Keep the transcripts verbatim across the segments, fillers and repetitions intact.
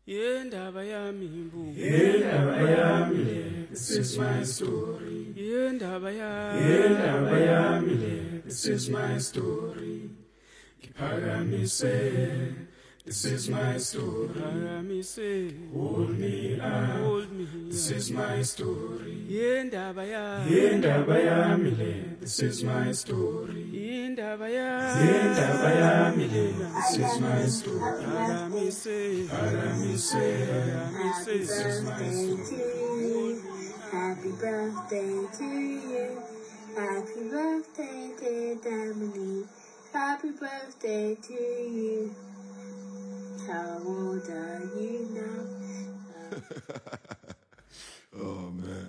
Yendaba yami mbu. Yendaba yami le, this is my story. Yendaba yami. Yendaba yami le, this is my story. Kiphakamise, this is my story. Phakamise. Hold me up, Hold me. this is my story. Yendaba yami. Yendaba yami le, this is my story. Yendaba yami. Yendaba yami le, this is my story. Phakamise. Phakamise, Phakamise. this is my story. Happy birthday to you. Happy birthday, dear Dominique. Happy birthday to you. How old are you now? Oh man.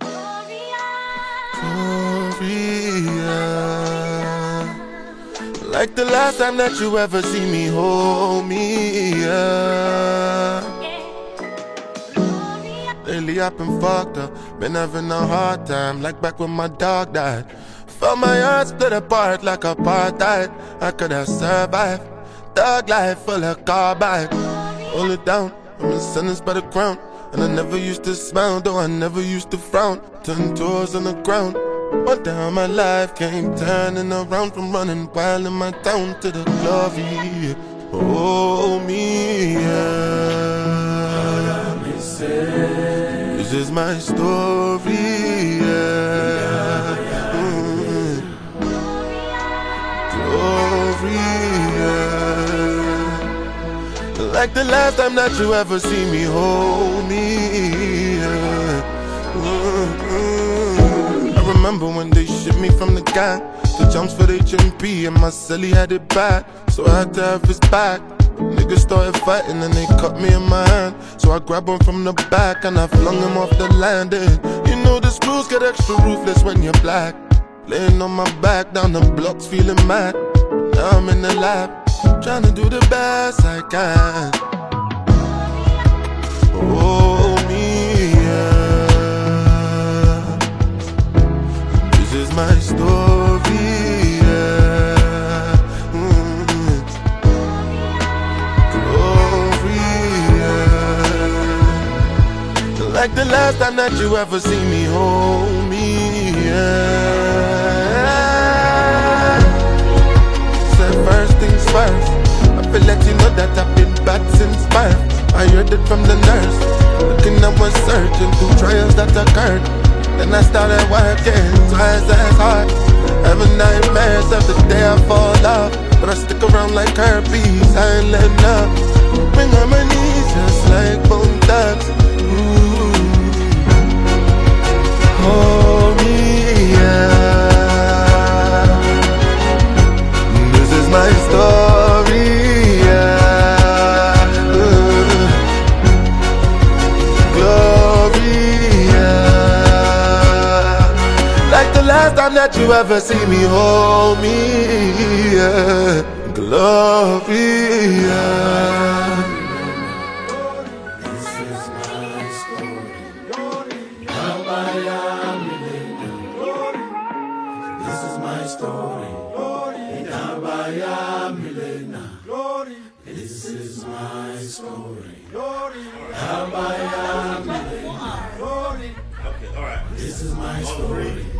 Gloria, like the last time that you ever see me, hold me. Yeah. Lately I've been fucked up, been having a hard time, like back when my dog died. Felt my heart split apart like apartheid. I could have survived. Thug life full of carbide. Hold it down, I'm a sentence by the crown. And I never used to smile, though I never used to frown. Ten toes on the ground. One day my life came turning around, from running wild in my town to the glory. Oh me, yeah. This is my story, yeah. Mm. Glory, yeah. Like the last time that you ever see me, hold me, yeah. Mm-hmm. I remember when they shipped me from the gang. The jumps for H M P and my celly had it bad, so I had to have his back. Niggas started fighting and they cut me in my hand, so I grabbed him from the back and I flung him off the landing. You know the screws get extra ruthless when you're black. Laying on my back down the blocks feeling mad. Now I'm in the lab, trying to do the best I can. Oh me, yeah. This is my story, yeah. Mm-hmm. Glory, yeah. Like the last time that you ever see me, hold me, yeah. First things first, I feel let you know that I've been bad since birth. I heard it from the nurse, looking at my searching through trials that occurred. Then I started working twice as hard, having nightmares every day I fall off. But I stick around like herpes, I ain't letting up. Bring on my knees just like bone thugs. Ooh. Hold me, yeah. My story, yeah. Mm. Glory, yeah. Like the last time that you ever see me, hold me, yeah. Glory, yeah. This is my story. Yendaba yami le, this is my story. Yendaba yami le, this is my story. Yendaba yami le, this is my story.